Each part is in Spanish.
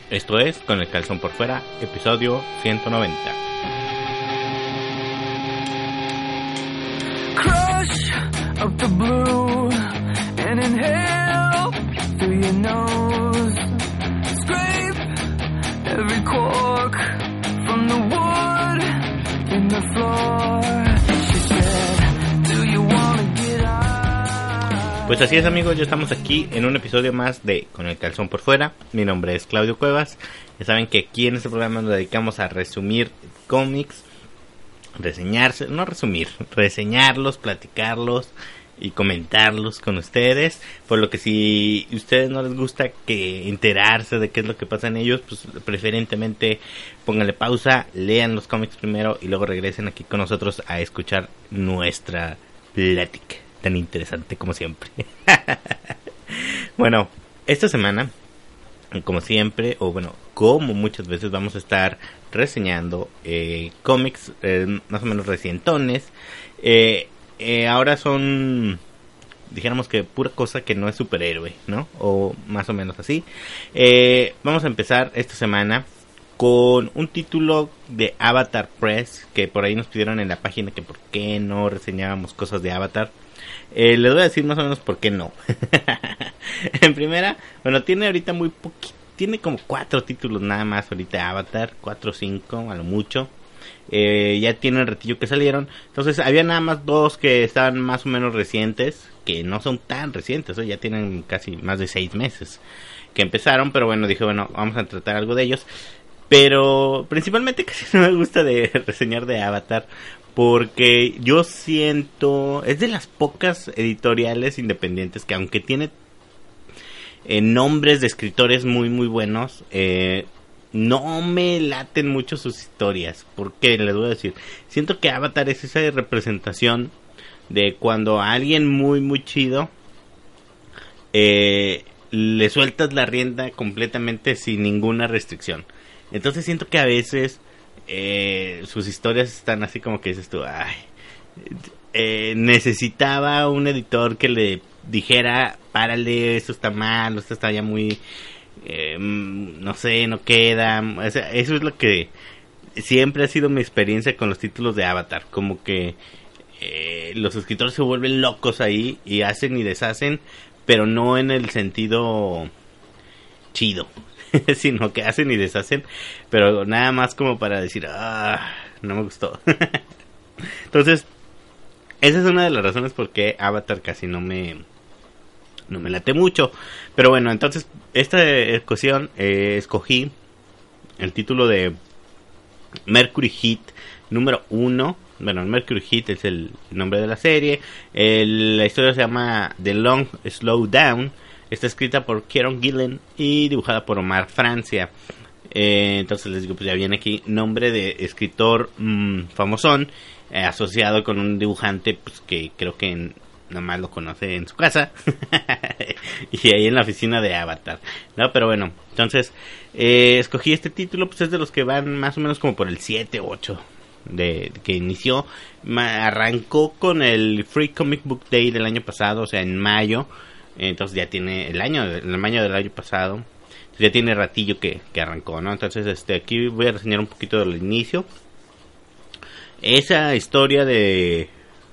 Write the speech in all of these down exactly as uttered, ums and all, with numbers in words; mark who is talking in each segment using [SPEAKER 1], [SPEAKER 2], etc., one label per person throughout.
[SPEAKER 1] Esto es Con el Calzón por Fuera, episodio ciento noventa.
[SPEAKER 2] Crush of the blue and inhale through your nose. Scrape every cork from the wood in the floor. She said, do you wanna get out?
[SPEAKER 1] Pues así es, amigos, ya estamos aquí en un episodio más de Con el Calzón por Fuera. Mi nombre es Claudio Cuevas. Ya saben que aquí en este programa nos dedicamos a resumir cómics, reseñarse, no resumir, reseñarlos, platicarlos y comentarlos con ustedes. Por lo que si a ustedes no les gusta que enterarse de qué es lo que pasa en ellos, pues preferentemente pónganle pausa, lean los cómics primero y luego regresen aquí con nosotros a escuchar nuestra plática tan interesante como siempre. Bueno, esta semana, como siempre, o bueno, como muchas veces, vamos a estar reseñando eh, cómics eh, más o menos recientones. Eh, eh, ahora son, dijéramos que pura cosa que no es superhéroe, ¿no? O más o menos así. Eh, vamos a empezar esta semana con un título de Avatar Press, que por ahí nos pidieron en la página que por qué no reseñábamos cosas de Avatar. Eh, les voy a decir más o menos por qué no. En primera, bueno, tiene ahorita muy poquito, tiene como cuatro títulos nada más ahorita Avatar, cuatro o cinco a lo mucho. Eh, ya tiene el ratillo que salieron. Entonces había nada más dos que estaban más o menos recientes, que no son tan recientes, ¿eh? Ya tienen casi más de seis meses que empezaron. Pero bueno, dije, bueno, vamos a tratar algo de ellos. Pero principalmente casi no me gusta de reseñar de Avatar, porque yo siento, es de las pocas editoriales independientes que aunque tiene eh, nombres de escritores muy muy buenos, eh, no me laten mucho sus historias. Porque les voy a decir, siento que Avatar es esa representación de cuando a alguien muy muy chido eh, le sueltas la rienda completamente sin ninguna restricción. Entonces siento que a veces eh, sus historias están así como que dices tú, ay, eh, necesitaba un editor que le dijera, párale, esto está mal, esto está ya muy, eh, no sé, no queda. O sea, eso es lo que siempre ha sido mi experiencia con los títulos de Avatar, como que eh, los escritores se vuelven locos ahí y hacen y deshacen, pero no en el sentido chido, sino que hacen y deshacen, pero nada más como para decir, ah, no me gustó. Entonces, esa es una de las razones por qué Avatar casi no me no me late mucho. Pero bueno, entonces esta ocasión eh, escogí el título de Mercury Heat número uno. Bueno, Mercury Heat es el nombre de la serie. El, la historia se llama The Long Slow Down. Está escrita por Kieron Gillen y dibujada por Omar Francia. Eh, entonces les digo, pues ya viene aquí nombre de escritor mmm, famosón, eh, asociado con un dibujante pues que creo que en, nada más lo conoce en su casa y ahí en la oficina de Avatar, ¿no? Pero bueno, entonces eh, escogí este título, pues es de los que van más o menos como por el siete u ocho de, de que inició. Ma, arrancó con el Free Comic Book Day del año pasado, o sea, en mayo. Entonces ya tiene el año, el año del año pasado. Entonces ya tiene ratillo que, que arrancó, ¿no? Entonces este aquí voy a reseñar un poquito del inicio. Esa historia de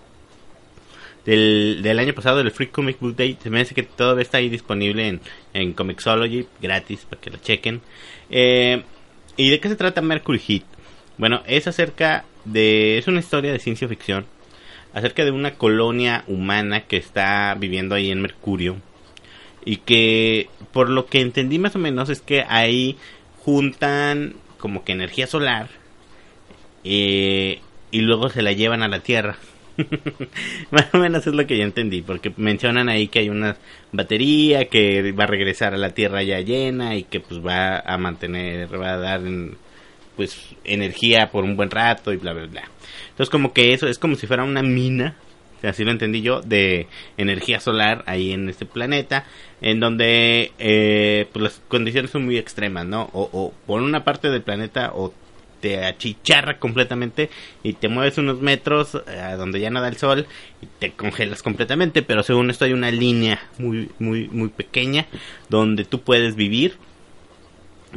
[SPEAKER 1] del, del año pasado, del Free Comic Book Day, se me hace que todavía está ahí disponible en, en Comixology, gratis, para que lo chequen. Eh, ¿Y de qué se trata Mercury Heat? Bueno, es acerca de... es una historia de ciencia ficción acerca de una colonia humana que está viviendo ahí en Mercurio, y que por lo que entendí más o menos es que ahí juntan como que energía solar eh, y luego se la llevan a la Tierra. Más o menos es lo que yo entendí, porque mencionan ahí que hay una batería que va a regresar a la Tierra ya llena y que pues va a mantener, va a dar pues energía por un buen rato y bla bla bla. Entonces como que eso es como si fuera una mina, así lo entendí yo, de energía solar ahí en este planeta, en donde eh, pues las condiciones son muy extremas, ¿no? O, o por una parte del planeta o te achicharra completamente y te mueves unos metros a donde ya no da el sol y te congelas completamente, pero según esto hay una línea muy muy muy pequeña donde tú puedes vivir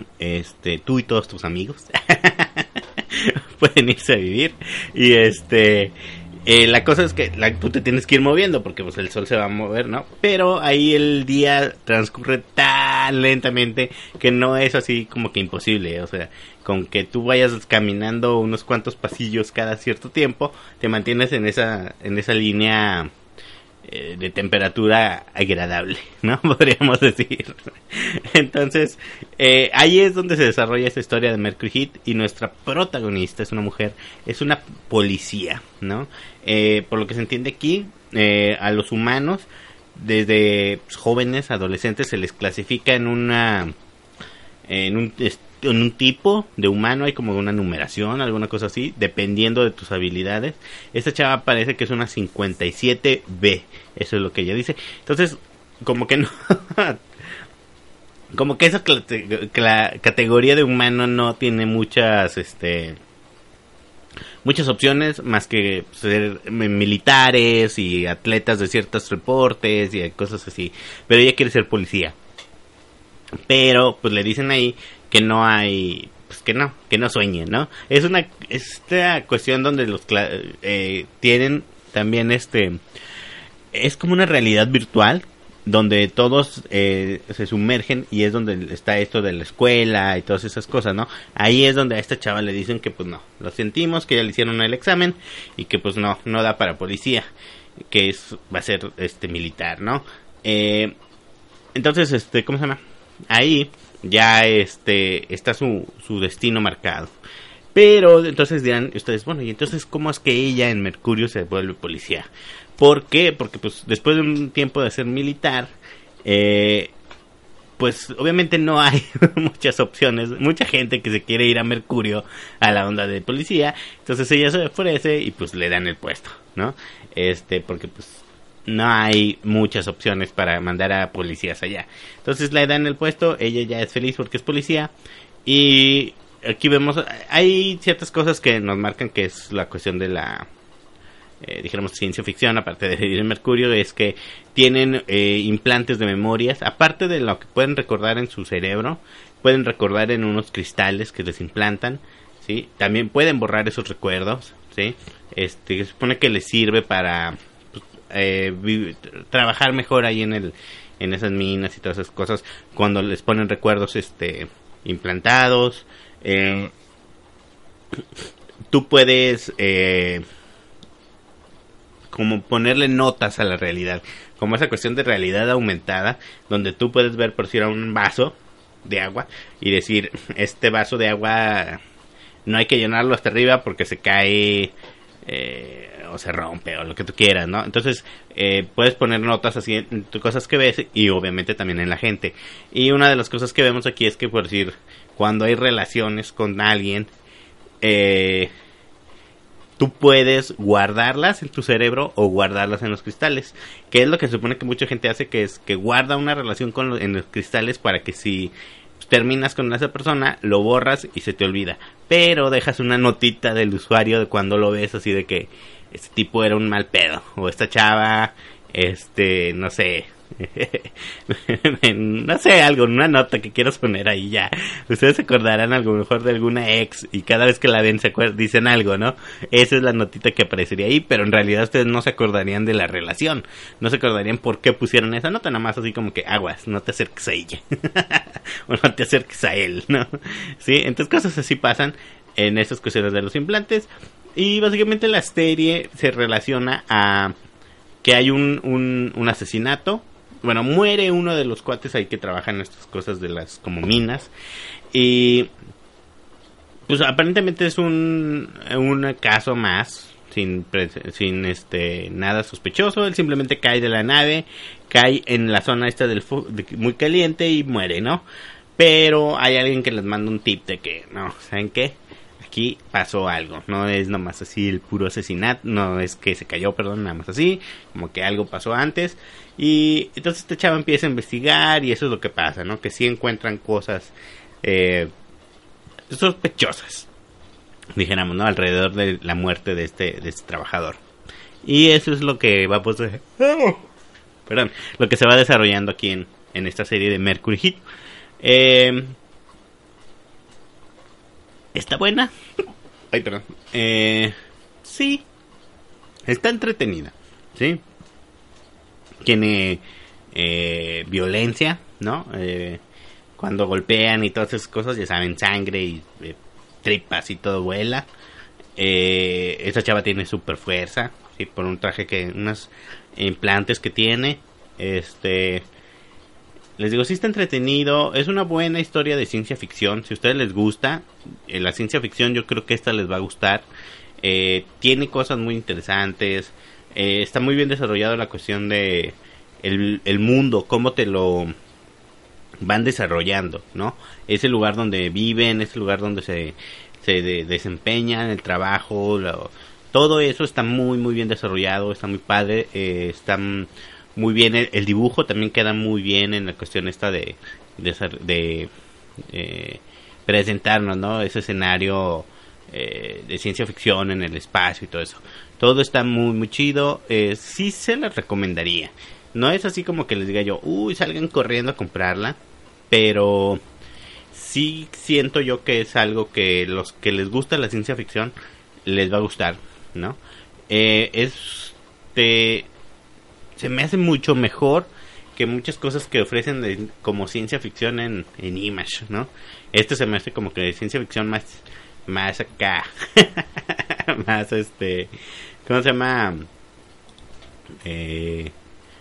[SPEAKER 1] este, tú y todos tus amigos pueden irse a vivir. Y este, eh, la cosa es que la, tú te tienes que ir moviendo porque pues el sol se va a mover, ¿no? Pero ahí el día transcurre tan lentamente que no es así como que imposible. O sea, con que tú vayas caminando unos cuantos pasillos cada cierto tiempo, te mantienes en esa, en esa línea eh, de temperatura agradable, ¿no? Podríamos decir. Entonces, eh, ahí es donde se desarrolla esta historia de Mercury Heat, y nuestra protagonista es una mujer, es una policía, ¿no? Eh, por lo que se entiende aquí, eh, a los humanos, desde pues, jóvenes, adolescentes, se les clasifica en una, en un en un tipo de humano, hay como una numeración, alguna cosa así, dependiendo de tus habilidades. Esta chava parece que es una cincuenta y siete B, eso es lo que ella dice. Entonces, como que no, como que esa cl- cl- categoría de humano no tiene muchas, este, muchas opciones más que ser militares y atletas de ciertos reportes y cosas así. Pero ella quiere ser policía. Pero, pues le dicen ahí que no hay, pues que no, que no sueñen, ¿no? Es una, esta cuestión donde los eh, tienen también este, es como una realidad virtual donde todos eh, se sumergen, y es donde está esto de la escuela y todas esas cosas, ¿no? Ahí es donde a esta chava le dicen que pues no, lo sentimos, que ya le hicieron el examen y que pues no, no da para policía, que es, va a ser este militar, ¿no? Eh, entonces, este, ¿cómo se llama? Ahí ya este está su, su destino marcado. Pero entonces dirán ustedes, bueno, y entonces ¿cómo es que ella en Mercurio se vuelve policía? ¿Por qué? Porque pues después de un tiempo de ser militar, eh, pues obviamente no hay muchas opciones, mucha gente que se quiere ir a Mercurio a la onda de policía. Entonces ella se ofrece y pues le dan el puesto, ¿no? Este, porque pues no hay muchas opciones para mandar a policías allá. Entonces le dan el puesto, ella ya es feliz porque es policía. Y aquí vemos, hay ciertas cosas que nos marcan que es la cuestión de la, eh, dijéramos, ciencia ficción, aparte de vivir en Mercurio, es que tienen eh, implantes de memorias, aparte de lo que pueden recordar en su cerebro, pueden recordar en unos cristales que les implantan, ¿sí? También pueden borrar esos recuerdos, ¿sí? Este, se supone que les sirve para Eh, vi- trabajar mejor ahí en el en esas minas y todas esas cosas cuando les ponen recuerdos este implantados. Eh, tú puedes eh, como ponerle notas a la realidad, como esa cuestión de realidad aumentada, donde tú puedes ver por si era un vaso de agua y decir, este vaso de agua no hay que llenarlo hasta arriba porque se cae, eh, o se rompe o lo que tú quieras, ¿no? Entonces eh, puedes poner notas así en cosas que ves y obviamente también en la gente. Y una de las cosas que vemos aquí es que, por decir, cuando hay relaciones con alguien, eh, tú puedes guardarlas en tu cerebro o guardarlas en los cristales, que es lo que se supone que mucha gente hace, que es que guarda una relación con lo, en los cristales, para que si terminas con esa persona, lo borras y se te olvida, pero dejas una notita del usuario de cuando lo ves, así de que este tipo era un mal pedo, o esta chava, este, no sé, no sé, algo, una nota que quieras poner ahí ya. Ustedes se acordarán a lo mejor de alguna ex y cada vez que la ven se acuerdan, dicen algo, ¿no? Esa es la notita que aparecería ahí, pero en realidad ustedes no se acordarían de la relación, no se acordarían por qué pusieron esa nota, nada más así como que aguas, no te acerques a ella o no te acerques a él, ¿no? Sí, entonces cosas así pasan en esas cuestiones de los implantes. Y básicamente la serie se relaciona a que hay un, un, un asesinato. Bueno, muere uno de los cuates ahí que trabajan en estas cosas de las como minas. Y pues aparentemente es un, un caso más, sin, sin este nada sospechoso. Él simplemente cae de la nave, cae en la zona esta del fu- de, muy caliente y muere, ¿no? Pero hay alguien que les manda un tip de que, no, ¿saben qué? Aquí pasó algo, no es nomás así el puro asesinato, no es que se cayó, perdón, nada más así, como que algo pasó antes. Y entonces este chavo empieza a investigar y eso es lo que pasa, ¿no? Que sí encuentran cosas eh, sospechosas, dijéramos, ¿no? Alrededor de la muerte de este, de este trabajador. Y eso es lo que va pues, oh, perdón, lo que se va desarrollando aquí en, en esta serie de Mercury Heat. Eh... Está buena. Ay, perdón. Eh, sí. Está entretenida. Sí. Tiene eh, violencia, ¿no? Eh, cuando golpean y todas esas cosas, ya saben, sangre y eh, tripas y todo vuela. Eh, esa chava tiene super fuerza, ¿sí? Por un traje que, unos implantes que tiene. Este, les digo, sí está entretenido. Es una buena historia de ciencia ficción. Si a ustedes les gusta eh, la ciencia ficción, yo creo que esta les va a gustar. Eh, tiene cosas muy interesantes. Eh, está muy bien desarrollado la cuestión de el, el mundo, cómo te lo van desarrollando, ¿no? Ese lugar donde viven, ese lugar donde se se de, desempeñan, el trabajo, lo, todo eso está muy muy bien desarrollado, está muy padre, eh, está muy bien el, el dibujo también queda muy bien en la cuestión esta de de, de eh, presentarnos, ¿no? Ese escenario eh, de ciencia ficción en el espacio y todo eso, todo está muy muy chido. Eh, sí se la recomendaría, no es así como que les diga yo, uy, salgan corriendo a comprarla, pero sí siento yo que es algo que los que les gusta la ciencia ficción les va a gustar, ¿no? Eh, este se me hace mucho mejor que muchas cosas que ofrecen de, como ciencia ficción en, en Image, ¿no? Este se me hace como que de ciencia ficción más más acá, más este, ¿cómo se llama? Eh,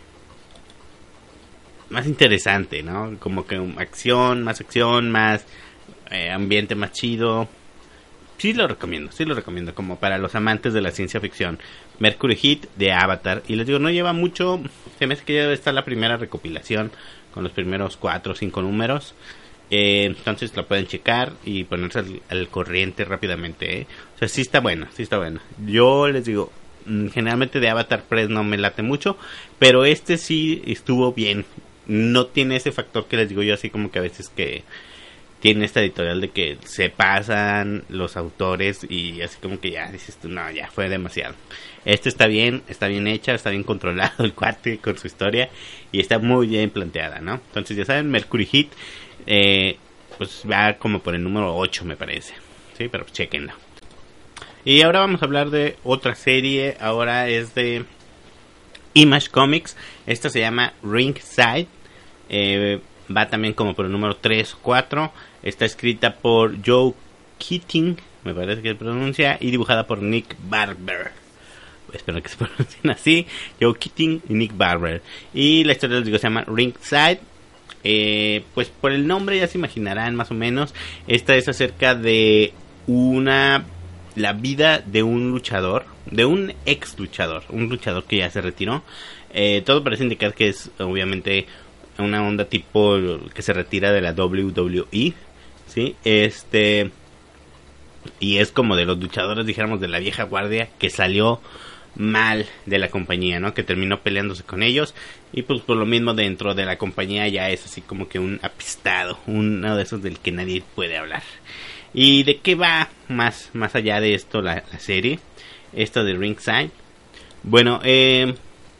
[SPEAKER 1] más interesante, ¿no? Como que acción, más acción, más eh, ambiente más chido. Sí lo recomiendo, sí lo recomiendo, como para los amantes de la ciencia ficción. Mercury Hit de Avatar. Y les digo, no lleva mucho, se me hace que ya debe estar la primera recopilación con los primeros cuatro o cinco números. Eh, entonces la pueden checar y ponerse al, al corriente rápidamente, ¿eh? O sea, sí está buena, sí está buena. Yo les digo, generalmente de Avatar Press no me late mucho, pero este sí estuvo bien. No tiene ese factor que les digo yo, así como que a veces que tiene esta editorial de que se pasan los autores y así como que ya dices tú, no, ya fue demasiado. Este está bien, está bien hecha, está bien controlado el cuate con su historia y está muy bien planteada, ¿no? Entonces ya saben, Mercury Hit eh, pues va como por el número ocho me parece, sí, pero chequenlo. Y ahora vamos a hablar de otra serie, ahora es de Image Comics. Esta se llama Ringside. Eh, va también como por el número tres o cuatro. Está escrita por Joe Keating, me parece que se pronuncia, y dibujada por Nick Barber. Espero que se pronuncien así. Joe Keating y Nick Barber. Y la historia, les digo, se llama Ringside. Eh, pues por el nombre ya se imaginarán más o menos. Esta es acerca de una... la vida de un luchador, de un ex luchador, un luchador que ya se retiró. Eh, todo parece indicar que es obviamente una onda tipo que se retira de la W W E, ¿sí? Este, y es como de los luchadores, dijéramos, de la vieja guardia que salió mal de la compañía, ¿no? Que terminó peleándose con ellos y pues por lo mismo dentro de la compañía ya es así como que un apistado, uno de esos del que nadie puede hablar. ¿Y de qué va más, más allá de esto la, la serie? Esta de Ringside. Bueno, eh,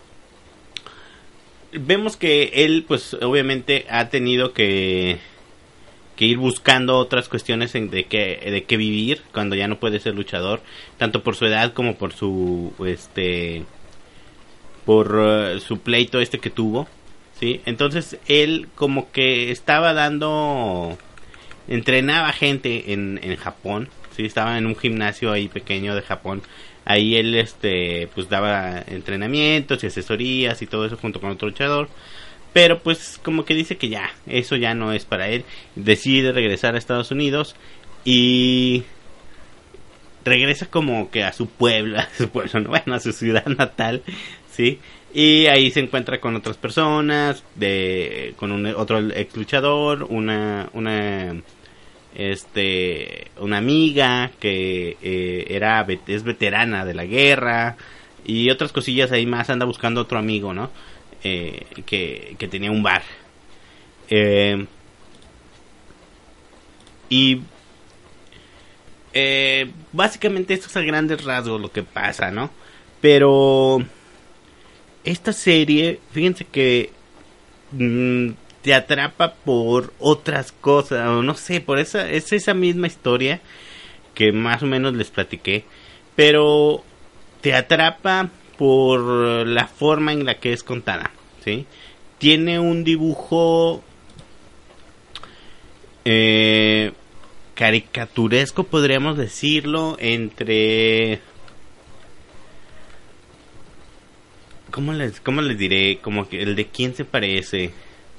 [SPEAKER 1] vemos que él pues obviamente ha tenido que, que ir buscando otras cuestiones en de qué de qué vivir cuando ya no puede ser luchador, tanto por su edad como por su este por uh, su pleito este que tuvo, ¿sí? Entonces él como que estaba dando... entrenaba gente en, en Japón, sí, estaba en un gimnasio ahí pequeño de Japón. Ahí él este pues daba entrenamientos y asesorías y todo eso junto con otro luchador. Pero pues como que dice que ya, eso ya no es para él. Decide regresar a Estados Unidos y regresa como que a su pueblo, a su pueblo, no, bueno, a su ciudad natal, sí. Y ahí se encuentra con otras personas, de con un otro ex luchador, una una este una amiga que eh, era es veterana de la guerra y otras cosillas ahí más. Anda buscando otro amigo, ¿no? Eh, que que tenía un bar. Eh, y eh, básicamente esto es a grandes rasgos lo que pasa, ¿no? Pero esta serie, fíjense que mmm, te atrapa por otras cosas, o no sé, por esa es esa misma historia, que más o menos les platiqué, pero te atrapa por la forma en la que es contada, ¿sí? Tiene un dibujo eh, caricaturesco, podríamos decirlo, entre... ¿Cómo les, cómo les diré? Como que el de quién se parece.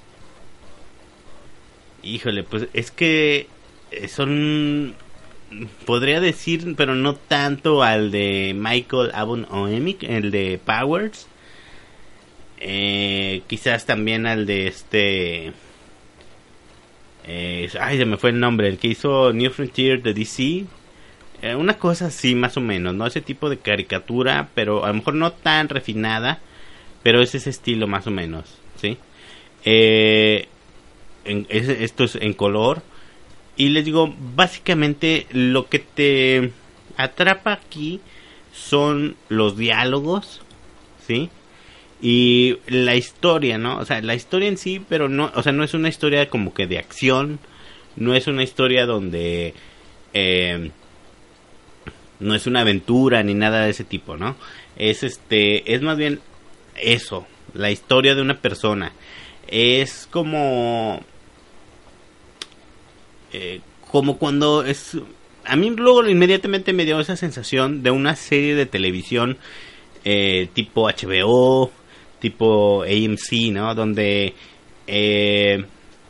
[SPEAKER 1] Híjole, pues es que son... Podría decir, pero no tanto al de Michael Avon Oemic, el de Powers. Eh, quizás también al de este... Eh, ay, se me fue el nombre. El que hizo New Frontier de D C. Eh, una cosa así, más o menos, ¿no? Ese tipo de caricatura, pero a lo mejor no tan refinada, pero es ese estilo más o menos, ¿sí? Eh, en, es, esto es en color. Y les digo, básicamente lo que te atrapa aquí son los diálogos, ¿sí? Y la historia, ¿no? O sea, la historia en sí, pero no, o sea, no es una historia como que de acción, no es una historia donde... Eh, no es una aventura ni nada de ese tipo, ¿no? Es este, es más bien eso, la historia de una persona. Es como, eh, como cuando es, a mí luego inmediatamente me dio esa sensación de una serie de televisión eh, tipo H B O, tipo A M C, ¿no? Donde eh,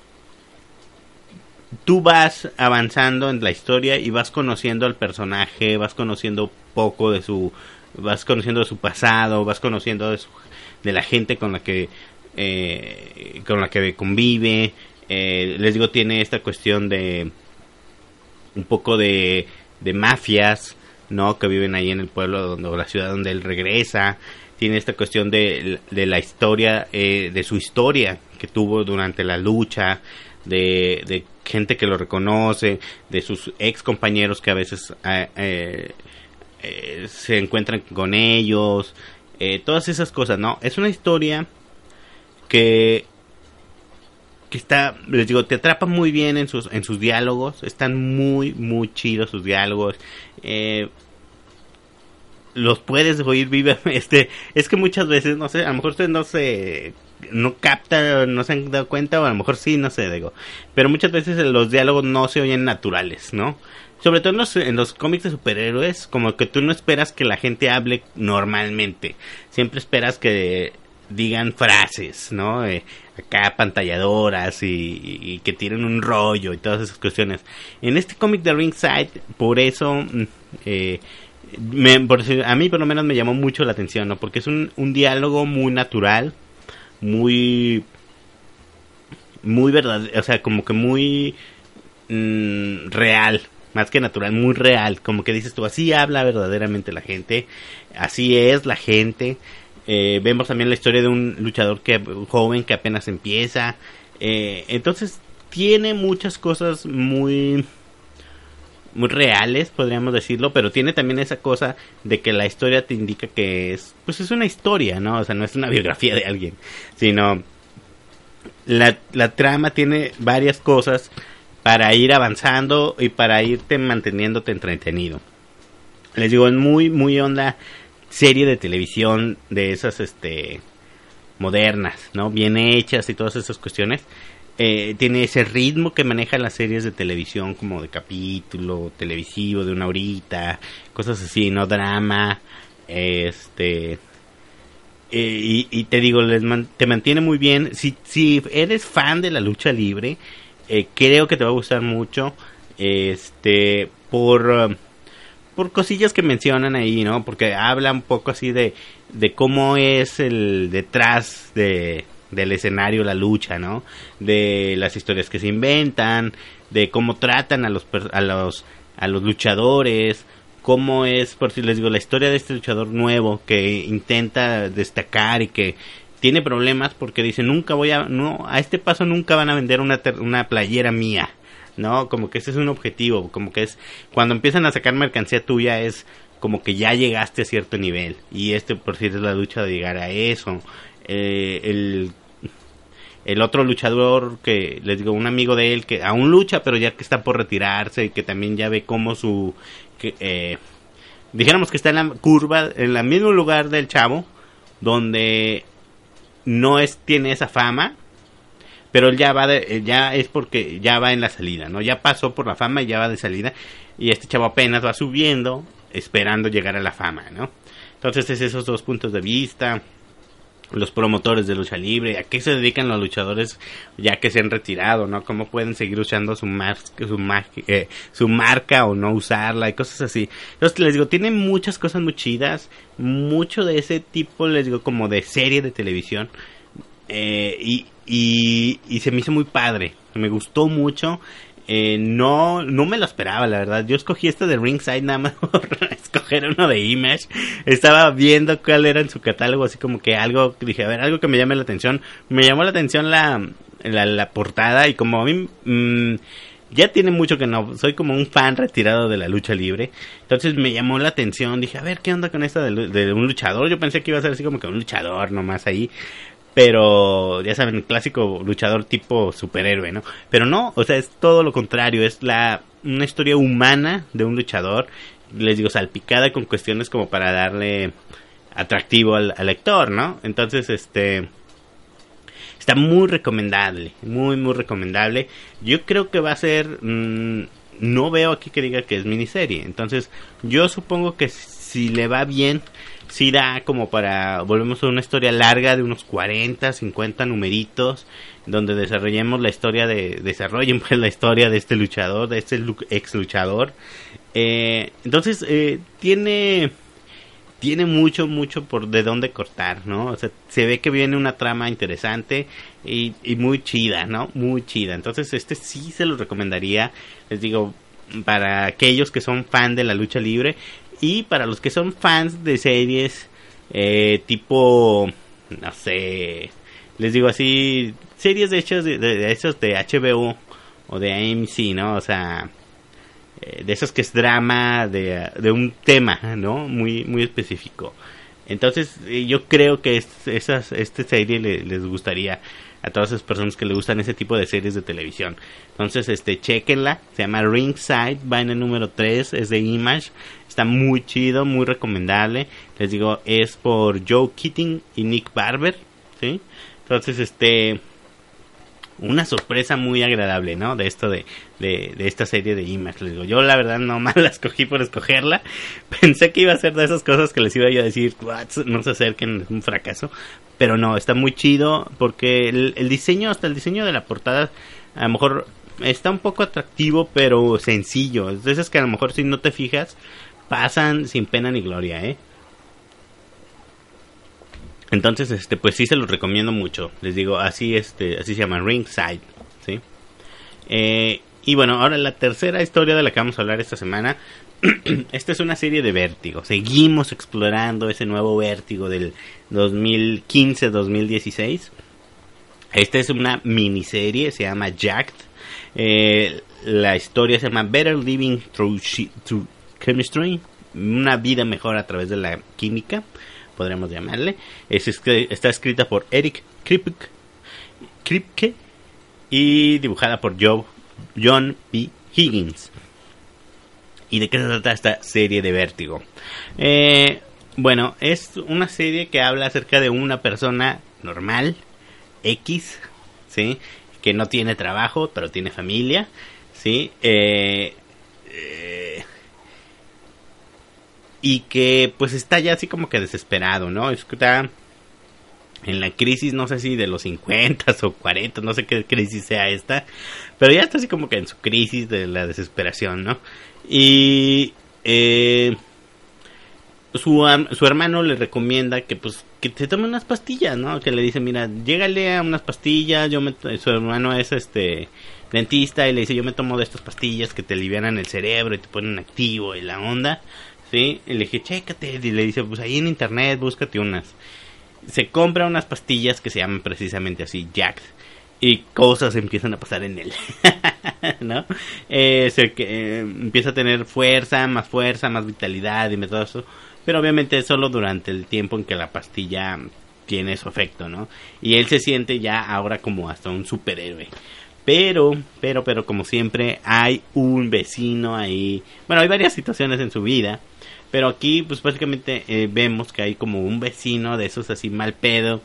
[SPEAKER 1] tú vas avanzando en la historia y vas conociendo al personaje, vas conociendo poco de su, vas conociendo de su pasado, vas conociendo de, su, de la gente con la que eh, con la que convive. Eh, les digo, tiene esta cuestión de un poco de, de mafias, ¿no? Que viven ahí en el pueblo donde, o la ciudad donde él regresa. Tiene esta cuestión de, de la historia, eh, de su historia que tuvo durante la lucha, de, de gente que lo reconoce, de sus ex compañeros que a veces eh, eh, eh, se encuentran con ellos, eh, todas esas cosas, ¿no? Es una historia que que está, les digo, te atrapa muy bien en sus en sus diálogos, están muy muy chidos sus diálogos. Eh, los puedes oír viva, este, es que muchas veces, no sé, a lo mejor ustedes no se, no capta, no se han dado cuenta, o a lo mejor sí, no sé, digo, pero muchas veces los diálogos no se oyen naturales, ¿no? Sobre todo en los, en los cómics de superhéroes, como que tú no esperas que la gente hable normalmente, siempre esperas que digan frases, ¿no? Eh, acá pantalladoras y, y, y que tienen un rollo y todas esas cuestiones. En este cómic de Ringside, por eso, eh, Me, por, a mí por lo menos me llamó mucho la atención, ¿no? Porque es un, un diálogo muy natural, muy muy verdadero, o sea, como que muy mmm, real, más que natural, muy real, como que dices tú, así habla verdaderamente la gente, así es la gente. Eh, vemos también la historia de un luchador que joven que apenas empieza, eh, entonces tiene muchas cosas muy muy reales, podríamos decirlo, pero tiene también esa cosa de que la historia te indica que es, pues es una historia, ¿no? O sea, no es una biografía de alguien, sino la, la trama tiene varias cosas para ir avanzando y para irte manteniéndote entretenido. Les digo, es muy, muy onda serie de televisión de esas, este, modernas, ¿no? Bien hechas y todas esas cuestiones. Eh, tiene ese ritmo que manejan las series de televisión, como de capítulo televisivo de una horita, cosas así, no drama, este, eh, y, y te digo, les man, te mantiene muy bien. Si, si eres fan de la lucha libre, eh, creo que te va a gustar mucho, este, por uh, por cosillas que mencionan ahí, ¿no? Porque habla un poco así de de cómo es el detrás de del escenario, la lucha, ¿no? De las historias que se inventan, de cómo tratan a los a los a los luchadores, cómo es, por si les digo, la historia de este luchador nuevo que intenta destacar y que tiene problemas porque dice, nunca voy a, no, a este paso nunca van a vender una ter, una playera mía, ¿no? Como que ese es un objetivo, como que es, cuando empiezan a sacar mercancía tuya es como que ya llegaste a cierto nivel, y este por si es la lucha de llegar a eso. Eh, el el otro luchador que, les digo, un amigo de él que aún lucha, pero ya que está por retirarse, que también ya ve cómo su... que eh, dijéramos que está en la curva, en el mismo lugar del chavo, donde no es tiene esa fama, pero él ya va de, ya es porque ya va en la salida, ¿no? Ya pasó por la fama y ya va de salida, y este chavo apenas va subiendo, esperando llegar a la fama, ¿no? Entonces es esos dos puntos de vista, los promotores de lucha libre, a qué se dedican los luchadores ya que se han retirado, ¿no? Cómo pueden seguir usando su, mar su, mar eh, su marca o no usarla y cosas así. Entonces les digo, tiene muchas cosas muy chidas, mucho de ese tipo, les digo, como de serie de televisión, eh, y, y, y se me hizo muy padre, me gustó mucho. Eh, no, no me lo esperaba, la verdad. Yo escogí este de Ringside nada más por escoger uno de Image. Estaba viendo cuál era en su catálogo, así como que algo, dije, a ver, algo que me llame la atención. Me llamó la atención la, la, la portada, y como a mí mmm, ya tiene mucho que no, soy como un fan retirado de la lucha libre, entonces me llamó la atención. Dije, a ver, ¿qué onda con esta de, de un luchador? Yo pensé que iba a ser así como que un luchador nomás ahí, pero ya saben, el clásico luchador tipo superhéroe, ¿no? Pero no, o sea, es todo lo contrario, es la una historia humana de un luchador, les digo, salpicada con cuestiones como para darle atractivo al, al lector, ¿no? Entonces, este, está muy recomendable, muy, muy recomendable. Yo creo que va a ser, mmm, no veo aquí que diga que es miniserie, entonces yo supongo que si le va bien, sí da como para, volvemos a una historia larga de unos cuarenta, cincuenta numeritos, donde desarrollemos la historia de, desarrollen pues la historia de este luchador, de este ex luchador. Eh, entonces, eh, tiene, tiene mucho, mucho por de dónde cortar, ¿no? O sea, se ve que viene una trama interesante y, y muy chida, ¿no? Muy chida. Entonces, este sí se lo recomendaría, les digo, para aquellos que son fan de la lucha libre. Y para los que son fans de series eh, tipo, no sé, les digo así, series de hechos de, de, de esos de H B O o de A M C, ¿no? O sea, eh, de esos que es drama de, de un tema, ¿no? Muy muy específico. Entonces, eh, yo creo que es, esas esta serie le, les gustaría a todas esas personas que le gustan ese tipo de series de televisión. Entonces, este, chequenla, se llama Ringside, va en el número tres, es de Image, está muy chido, muy recomendable. Les digo, es por Joe Keating y Nick Barber, ¿sí? Entonces, este, una sorpresa muy agradable, ¿no? De esto de, de, de esta serie de Image. Les digo, yo la verdad no más la escogí por escogerla. Pensé que iba a ser de esas cosas que les iba yo a decir, no se acerquen, es un fracaso. Pero no, está muy chido porque el, el diseño, hasta el diseño de la portada, a lo mejor está un poco atractivo, pero sencillo. Es de esas que a lo mejor si no te fijas, pasan sin pena ni gloria, ¿eh? Entonces, este, pues sí se los recomiendo mucho. Les digo, así, este, así se llama, Ringside, ¿sí? Eh, y bueno, ahora la tercera historia de la que vamos a hablar esta semana. Esta es una serie de Vértigo. Seguimos explorando ese nuevo Vértigo del dos mil quince dos mil dieciséis. Esta es una miniserie, se llama Jacked. Eh, la historia se llama Better Living Through, through Chemistry. Una vida mejor a través de la química, podríamos llamarle. Es, está escrita por Eric Kripke, Kripke y dibujada por Joe, John P. Higgins. ¿Y de qué se trata esta serie de Vértigo? Eh, bueno, es una serie que habla acerca de una persona normal, X, ¿sí? Que no tiene trabajo, pero tiene familia, ¿sí? Eh, eh, y que pues está ya así como que desesperado, ¿no? Está en la crisis, no sé si de los cincuenta o cuarenta, no sé qué crisis sea esta, pero ya está así como que en su crisis de la desesperación, ¿no? Y eh, su, su hermano le recomienda que pues que se tome unas pastillas, ¿no? Que le dice, mira, llégale a unas pastillas. Yo me, su hermano es este dentista y le dice, yo me tomo de estas pastillas que te alivianan el cerebro y te ponen activo y la onda, ¿sí? Y le dije, chécate, y le dice, pues ahí en internet búscate unas. Se compra unas pastillas que se llaman precisamente así, Jacked, y cosas empiezan a pasar en él, ¿no? Eh, se, eh, empieza a tener fuerza, más fuerza, más vitalidad y todo eso, pero obviamente es solo durante el tiempo en que la pastilla tiene su efecto, ¿no? Y él se siente ya ahora como hasta un superhéroe. Pero, pero, pero como siempre hay un vecino ahí. Bueno, hay varias situaciones en su vida. Pero aquí pues básicamente eh, vemos que hay como un vecino de esos así mal pedo.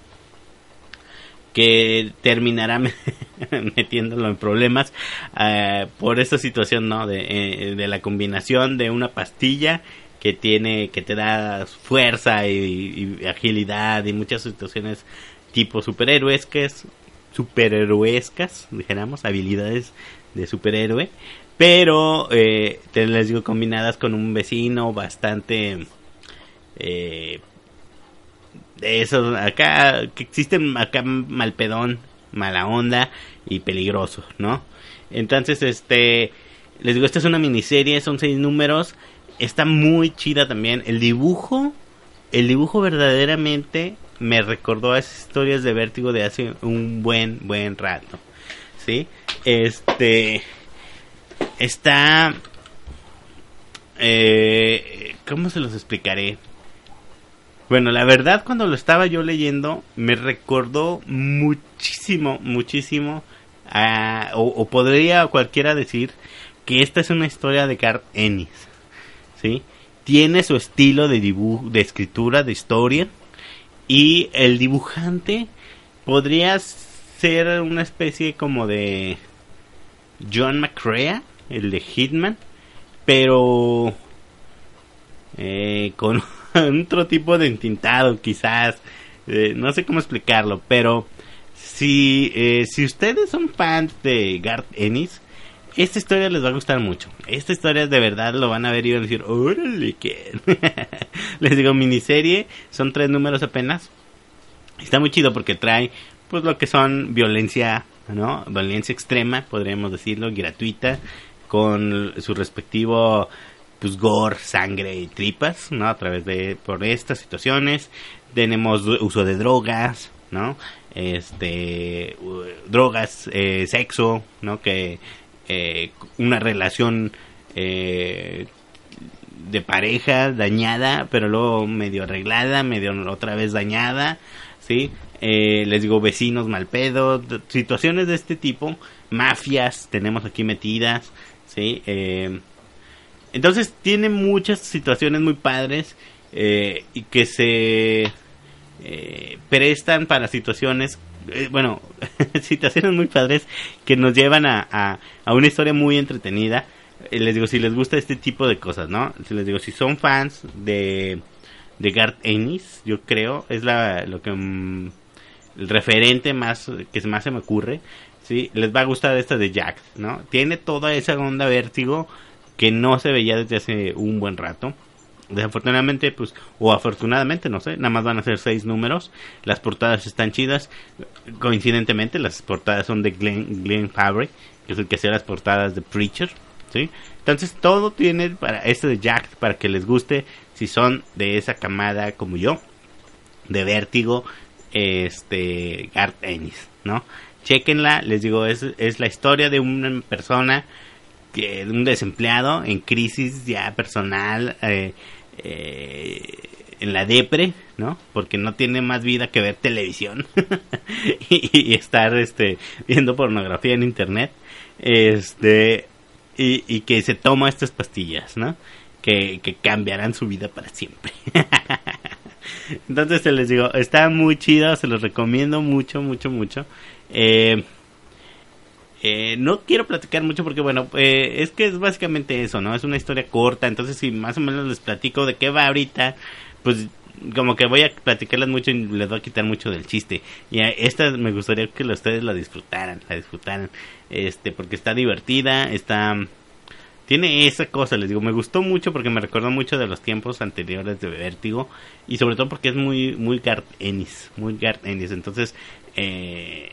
[SPEAKER 1] Que terminará metiéndolo en problemas uh, por esta situación, ¿no? De, eh, de la combinación de una pastilla que tiene, que te da fuerza y, y agilidad y muchas situaciones tipo superhéroescas, superhéroescas, dijéramos, habilidades de superhéroe, pero eh, te les digo combinadas con un vecino bastante eh, de esos acá que existen acá malpedón, mala onda y peligroso, ¿no? Entonces, este, les digo, esta es una miniserie, son seis números, está muy chida también, el dibujo, el dibujo verdaderamente me recordó a esas historias de Vértigo de hace un buen, buen rato, ¿sí? Este, está, eh, ¿cómo se los explicaré? Bueno, la verdad cuando lo estaba yo leyendo me recordó muchísimo, muchísimo a, o, o podría cualquiera decir que esta es una historia de Garth Ennis, ¿sí? Tiene su estilo de dibujo, de escritura, de historia, y el dibujante podría ser una especie como de John McCrea, el de Hitman, pero eh, con otro tipo de entintado quizás, eh, no sé cómo explicarlo, pero si eh, si ustedes son fans de Garth Ennis, esta historia les va a gustar mucho. Esta historia de verdad lo van a ver y van a decir, órale, ¿qué? Les digo, miniserie, son tres números apenas. Está muy chido porque trae pues lo que son violencia, ¿no? Violencia extrema, podríamos decirlo, gratuita, con su respectivo pues gore, sangre y tripas, ¿no? A través de por estas situaciones tenemos uso de drogas, ¿no? Este uh, drogas, eh, sexo, ¿no? Que eh, una relación eh, de pareja dañada, pero luego medio arreglada, medio otra vez dañada, ¿sí? Eh, les digo, vecinos mal pedo, situaciones de este tipo, mafias tenemos aquí metidas, ¿sí? Eh, entonces tiene muchas situaciones muy padres eh, y que se eh, prestan para situaciones, eh, bueno, situaciones muy padres que nos llevan a, a, a una historia muy entretenida. Eh, les digo, si les gusta este tipo de cosas, ¿no? Si les digo, si son fans de, de Garth Ennis, yo creo, es la lo que mm, el referente más que más se me ocurre, ¿sí? Les va a gustar esta de Jack, ¿no? Tiene toda esa onda Vértigo que no se veía desde hace un buen rato. Desafortunadamente, pues, o afortunadamente, no sé, nada más van a ser seis números. Las portadas están chidas. Coincidentemente, las portadas son de Glenn, Glenn Fabry, que es el que hacía las portadas de Preacher, ¿sí? Entonces, todo tiene para este de Jack, para que les guste, si son de esa camada como yo, de Vértigo, este, Garth Ennis, ¿no? Chéquenla, les digo, es, es la historia de una persona, que un desempleado en crisis ya personal, eh, eh, en la depre, ¿no? Porque no tiene más vida que ver televisión y, y estar este viendo pornografía en internet, este y, y que se toma estas pastillas, ¿no? Que, que cambiarán su vida para siempre. Entonces se les digo, está muy chido, se los recomiendo mucho, mucho, mucho. Eh, Eh, no quiero platicar mucho porque bueno, eh, es que es básicamente eso, ¿no? Es una historia corta, entonces si más o menos les platico de qué va ahorita, pues como que voy a platicarles mucho y les voy a quitar mucho del chiste. Y a esta me gustaría que ustedes la disfrutaran, la disfrutaran, este, porque está divertida, está, tiene esa cosa, les digo, me gustó mucho porque me recordó mucho de los tiempos anteriores de Vértigo y sobre todo porque es muy, muy Garth Ennis, muy Garth Ennis, entonces, eh...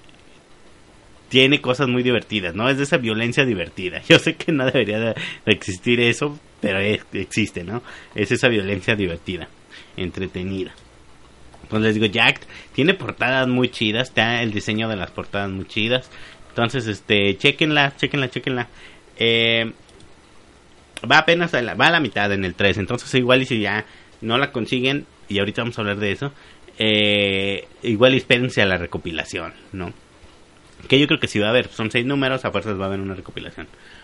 [SPEAKER 1] tiene cosas muy divertidas, ¿no? Es de esa violencia divertida. Yo sé que no debería de existir eso, pero es, existe, ¿no? Es esa violencia divertida, entretenida. Pues les digo, Jack tiene portadas muy chidas, está el diseño de las portadas muy chidas. Entonces, este, chéquenla, chéquenla, chéquenla. Eh, va apenas a la, va a la mitad en el tres, entonces igual y si ya no la consiguen, y ahorita vamos a hablar de eso, eh, igual espérense a la recopilación, ¿no? Que yo creo que sí va a haber, son seis números, a fuerzas va a haber una recopilación.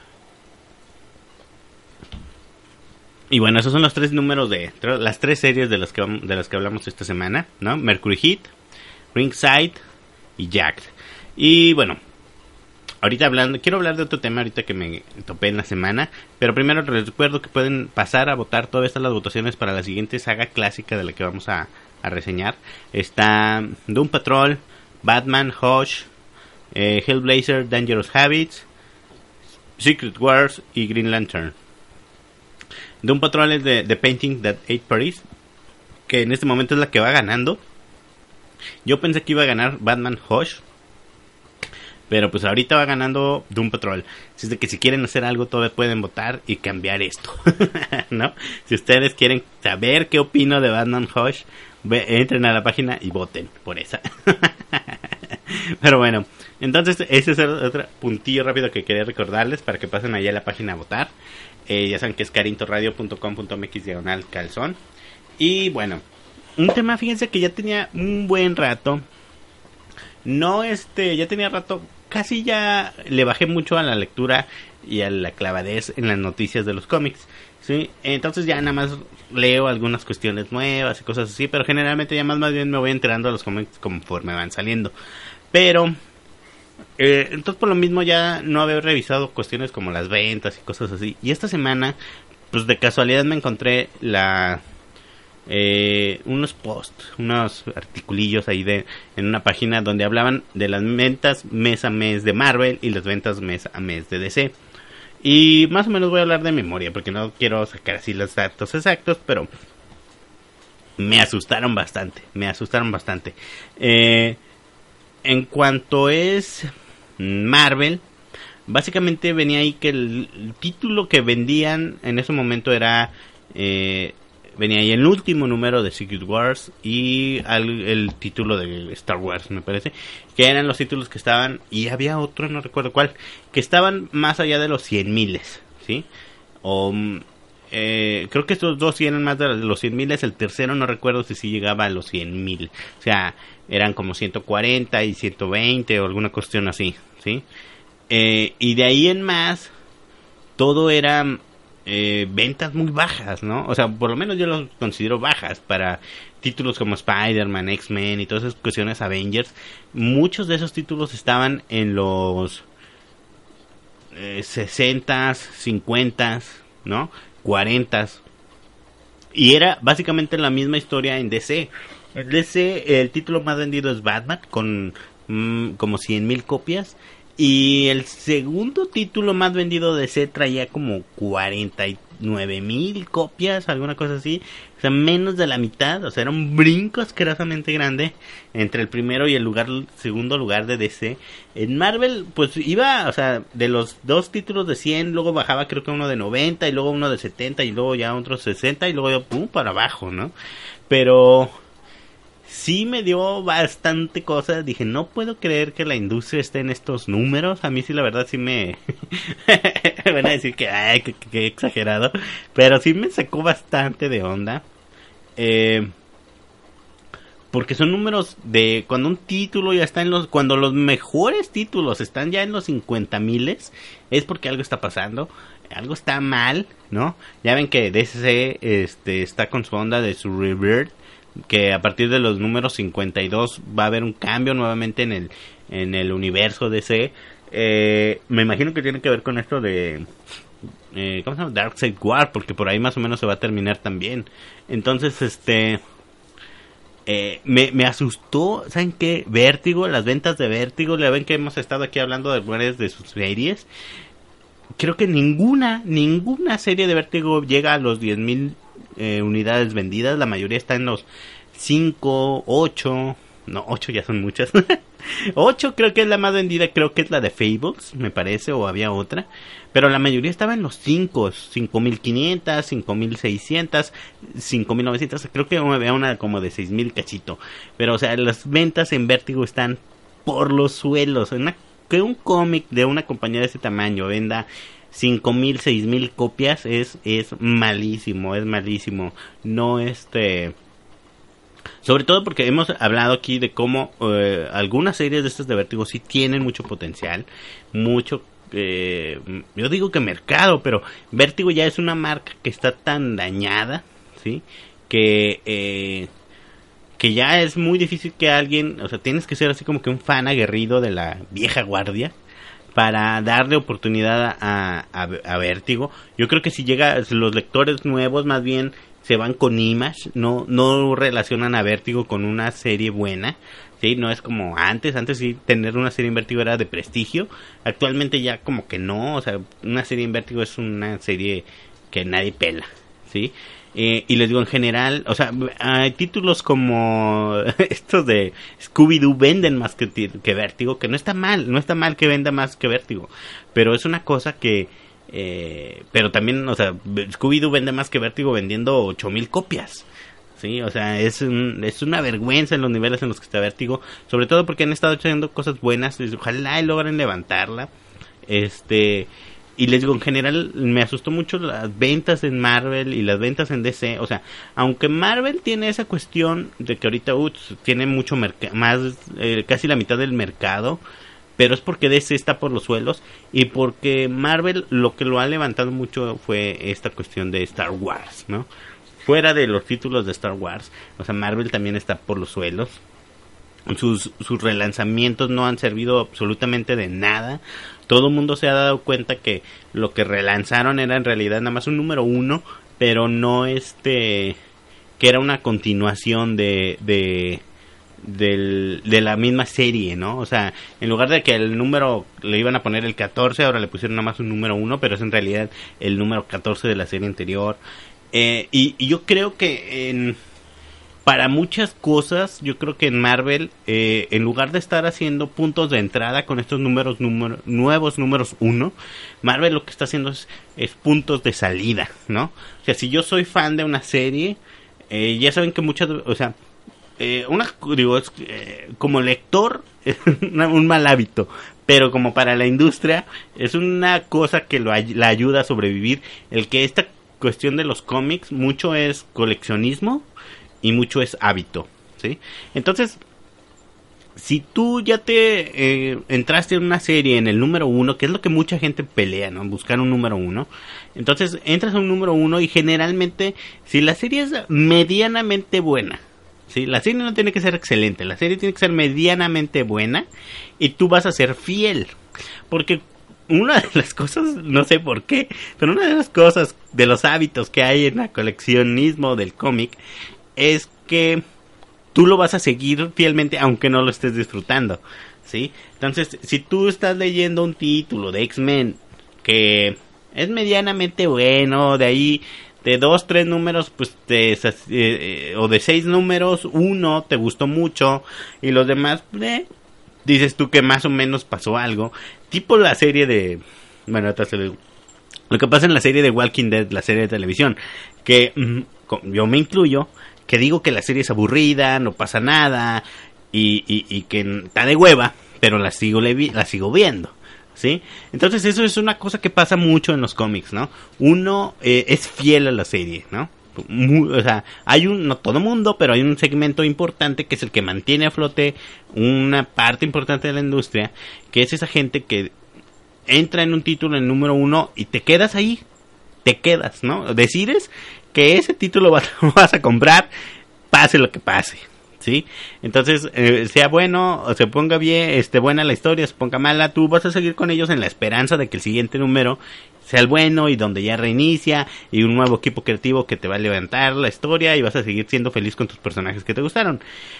[SPEAKER 1] Y bueno, esos son los tres números de las tres series de las que de las que hablamos esta semana, ¿no? Mercury Heat, Ringside y Jacked. Y bueno, ahorita hablando, quiero hablar de otro tema ahorita que me topé en la semana, pero primero les recuerdo que pueden pasar a votar. Todavía están las votaciones para la siguiente saga clásica de la que vamos a, a reseñar. Está Doom Patrol, Batman, Hush, eh, Hellblazer, Dangerous Habits, Secret Wars y Green Lantern. Doom Patrol es de The Painting That Ate Paris, que en este momento es la que va ganando. Yo pensé que iba a ganar Batman Hush, pero pues ahorita va ganando Doom Patrol. Así es de que si quieren hacer algo todavía pueden votar y cambiar esto, ¿no? Si ustedes quieren saber qué opino de Batman Hush, entren a la página y voten por esa. Pero bueno, entonces ese es otro puntillo rápido que quería recordarles para que pasen allá a la página a votar. Eh, ya saben que es carintoradio punto com punto m x diagonal calzón. Y bueno, un tema, fíjense que ya tenía un buen rato. No, este, ya tenía rato, casi ya le bajé mucho a la lectura y a la clavadez en las noticias de los cómics, ¿sí? Entonces ya nada más leo algunas cuestiones nuevas y cosas así, pero generalmente ya más, más bien me voy enterando de los cómics conforme van saliendo. Pero Eh, entonces por lo mismo ya no había revisado cuestiones como las ventas y cosas así. Y esta semana, pues de casualidad me encontré la eh, unos posts, unos articulillos ahí de en una página donde hablaban de las ventas mes a mes de Marvel y las ventas mes a mes de D C. Y más o menos voy a hablar de memoria porque no quiero sacar así los datos exactos, pero me asustaron bastante, me asustaron bastante. Eh... En cuanto es Marvel, básicamente venía ahí que el, el título que vendían en ese momento era eh, venía ahí el último número de Secret Wars y al, el título de Star Wars, me parece, que eran los títulos que estaban, y había otro, no recuerdo cuál, que estaban más allá de los cien miles, ¿sí? O eh, creo que estos dos sí eran más de los cien miles, el tercero no recuerdo si sí llegaba a los cien mil, o sea, eran como ciento cuarenta y ciento veinte o alguna cuestión así, ¿sí? Eh, y de ahí en más, todo era eh, ventas muy bajas, ¿no? O sea, por lo menos yo los considero bajas para títulos como Spider-Man, X-Men y todas esas cuestiones, Avengers. Muchos de esos títulos estaban en los eh, sesenta, cincuenta, ¿no? cuarenta. Y era básicamente la misma historia en D C. En D C el título más vendido es Batman con mmm, como cien mil copias. Y el segundo título más vendido de D C traía como cuarenta y nueve mil copias, alguna cosa así. O sea, menos de la mitad. O sea, era un brinco asquerosamente grande entre el primero y el lugar segundo lugar de D C. En Marvel, pues iba, o sea, de los dos títulos de cien, luego bajaba creo que uno de noventa, y luego uno de setenta, y luego ya otro sesenta, y luego ya pum, para abajo, ¿no? Pero sí me dio bastante cosas. Dije, no puedo creer que la industria esté en estos números. A mí sí, la verdad, sí me... van a decir que, ay, que, que, que exagerado. Pero sí me sacó bastante de onda. Eh, porque son números de... Cuando un título ya está en los... Cuando los mejores títulos están ya en los cincuenta miles, es porque algo está pasando. Algo está mal, ¿no? Ya ven que D C este, está con su onda de su Rebirth, que a partir de los números cincuenta y dos va a haber un cambio nuevamente en el en el universo D C. Eh, me imagino que tiene que ver con esto de eh, ¿cómo se llama? Darkseid War, porque por ahí más o menos se va a terminar también. Entonces, este eh, me, me asustó, ¿saben qué? Vértigo, las ventas de Vértigo. Ya ven que hemos estado aquí hablando de varias de sus series. Creo que ninguna, ninguna serie de Vértigo llega a los diez mil eh, unidades vendidas. La mayoría está en los cinco, ocho. No, ocho ya son muchas. ocho creo que es la más vendida. Creo que es la de Fables, me parece, o había otra. Pero la mayoría estaba en los cinco. cinco mil quinientas, cinco mil seiscientas, cinco mil novecientas. Creo que había una como de seis mil cachito. Pero, o sea, las ventas en Vértigo están por los suelos. Una que un cómic de una compañía de ese tamaño venda cinco mil, seis mil copias es es malísimo, es malísimo. No este Sobre todo porque hemos hablado aquí de cómo eh, algunas series de estas de Vértigo sí tienen mucho potencial, mucho, eh, yo digo que mercado, pero Vértigo ya es una marca que está tan dañada, ¿sí? Que, eh, que ya es muy difícil que alguien, o sea, tienes que ser así como que un fan aguerrido de la vieja guardia para darle oportunidad a, a, a Vértigo. Yo creo que si llega, los lectores nuevos más bien se van con Image, no no relacionan a Vértigo con una serie buena, sí, no es como antes, antes sí tener una serie en Vértigo era de prestigio, actualmente ya como que no, o sea, una serie en Vértigo es una serie que nadie pela, sí, eh, y les digo en general, o sea, hay títulos como estos de Scooby-Doo venden más que, que Vértigo, que no está mal, no está mal que venda más que Vértigo, pero es una cosa que Eh, pero también, o sea, Scooby-Doo vende más que Vértigo vendiendo ocho mil copias, sí, o sea, es un, es una vergüenza en los niveles en los que está Vértigo, sobre todo porque han estado haciendo cosas buenas, y ojalá y logren levantarla, este, y les digo, en general me asustó mucho las ventas en Marvel y las ventas en D C, o sea, aunque Marvel tiene esa cuestión de que ahorita uh, tiene mucho mercado, más, eh, casi la mitad del mercado, pero es porque D C está por los suelos y porque Marvel lo que lo ha levantado mucho fue esta cuestión de Star Wars, ¿no? Fuera de los títulos de Star Wars, o sea, Marvel también está por los suelos. Sus, sus relanzamientos no han servido absolutamente de nada. Todo el mundo se ha dado cuenta que lo que relanzaron era en realidad nada más un número uno, pero no este, que era una continuación de... de Del, de la misma serie, ¿no? O sea, en lugar de que el número le iban a poner el catorce, ahora le pusieron nada más un número uno, pero es en realidad el número catorce de la serie anterior. Eh, y, y yo creo que en, para muchas cosas, yo creo que en Marvel, eh, en lugar de estar haciendo puntos de entrada con estos números, número, nuevos números uno, Marvel lo que está haciendo es, es puntos de salida, ¿no? O sea, si yo soy fan de una serie, eh, ya saben que muchas, o sea, Eh, una digo es, eh, como lector es una, un mal hábito, pero como para la industria es una cosa que lo ay- la ayuda a sobrevivir, el que esta cuestión de los cómics mucho es coleccionismo y mucho es hábito, ¿sí? Entonces, si tú ya te eh, entraste en una serie en el número uno, que es lo que mucha gente pelea, ¿no? Buscar un número uno, entonces entras a un número uno y generalmente si la serie es medianamente buena, sí, la serie no tiene que ser excelente, la serie tiene que ser medianamente buena y tú vas a ser fiel, porque una de las cosas, no sé por qué, pero una de las cosas de los hábitos que hay en el coleccionismo del cómic es que tú lo vas a seguir fielmente aunque no lo estés disfrutando, ¿sí? Entonces, si tú estás leyendo un título de X-Men que es medianamente bueno, de ahí de dos, tres números, pues te, eh, eh, o de seis números, uno te gustó mucho y los demás, eh, dices tú que más o menos pasó algo, tipo la serie de, bueno, lo que pasa en la serie de Walking Dead, la serie de televisión, que mm, yo me incluyo, que digo que la serie es aburrida, no pasa nada y, y, y que está de hueva, pero la sigo le la sigo viendo, ¿sí? Entonces eso es una cosa que pasa mucho en los cómics, ¿no? Uno eh, es fiel a la serie, ¿no? Muy, o sea, hay un, no todo mundo, pero hay un segmento importante que es el que mantiene a flote una parte importante de la industria, que es esa gente que entra en un título en el número uno y te quedas ahí, te quedas, ¿no? Decides que ese título vas, vas a comprar, pase lo que pase, ¿sí? Entonces, eh, sea bueno, o se ponga bien, esté buena la historia, se ponga mala, tú vas a seguir con ellos en la esperanza de que el siguiente número sea el bueno y donde ya reinicia y un nuevo equipo creativo que te va a levantar la historia y vas a seguir siendo feliz con tus personajes que te gustaron.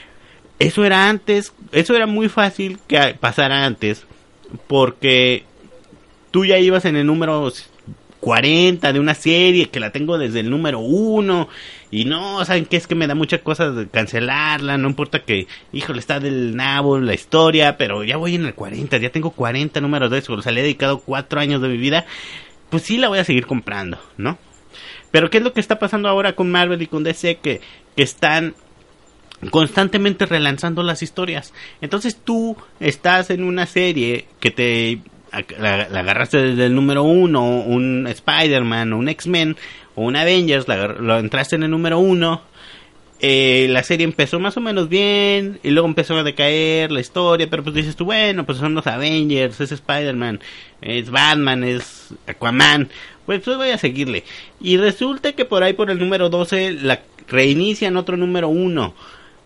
[SPEAKER 1] Eso era antes, eso era muy fácil que pasara antes, porque tú ya ibas en el número cuarenta de una serie que la tengo desde el número uno y no, ¿saben qué? Es que me da mucha cosa de cancelarla, no importa que, híjole, está del nabo la historia, pero ya voy en el cuarenta, ya tengo cuarenta números de eso, o sea, le he dedicado cuatro años de mi vida, pues sí la voy a seguir comprando, ¿no? Pero ¿qué es lo que está pasando ahora con Marvel y con D C? Que, que están constantemente relanzando las historias. Entonces tú estás en una serie que te la, la agarraste desde el número uno, un Spider-Man o un X-Men o un Avengers, la, lo entraste en el número uno eh, la serie empezó más o menos bien y luego empezó a decaer la historia, pero pues dices tú, bueno, pues son los Avengers, es Spider-Man, es Batman, es Aquaman, pues, pues voy a seguirle. Y resulta que por ahí por el número doce la reinician otro número uno.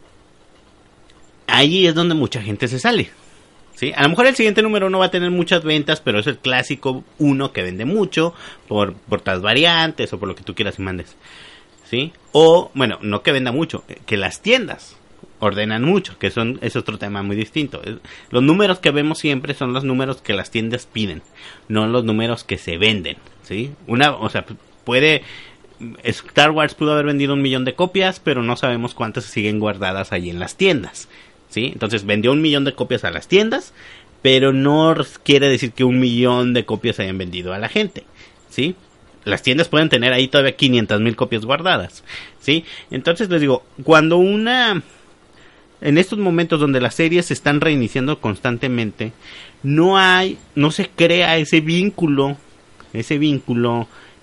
[SPEAKER 1] Ahí es donde mucha gente se sale. ¿Sí? A lo mejor el siguiente número no va a tener muchas ventas, pero es el clásico uno que vende mucho por por las variantes o por lo que tú quieras y mandes. ¿Sí? O, bueno, no que venda mucho, que las tiendas ordenan mucho, que son es otro tema muy distinto. Los números que vemos siempre son los números que las tiendas piden, no los números que se venden, ¿sí? Una, o sea, puede Star Wars pudo haber vendido un millón de copias, pero no sabemos cuántas siguen guardadas ahí en las tiendas, ¿sí? Entonces vendió un millón de copias a las tiendas, pero no quiere decir que un millón de copias hayan vendido a la gente, ¿sí? Las tiendas pueden tener ahí todavía quinientas mil copias guardadas, ¿sí? Entonces les digo, cuando una... En estos momentos donde las series se están reiniciando constantemente, no hay, no se crea ese vínculo, ese vínculo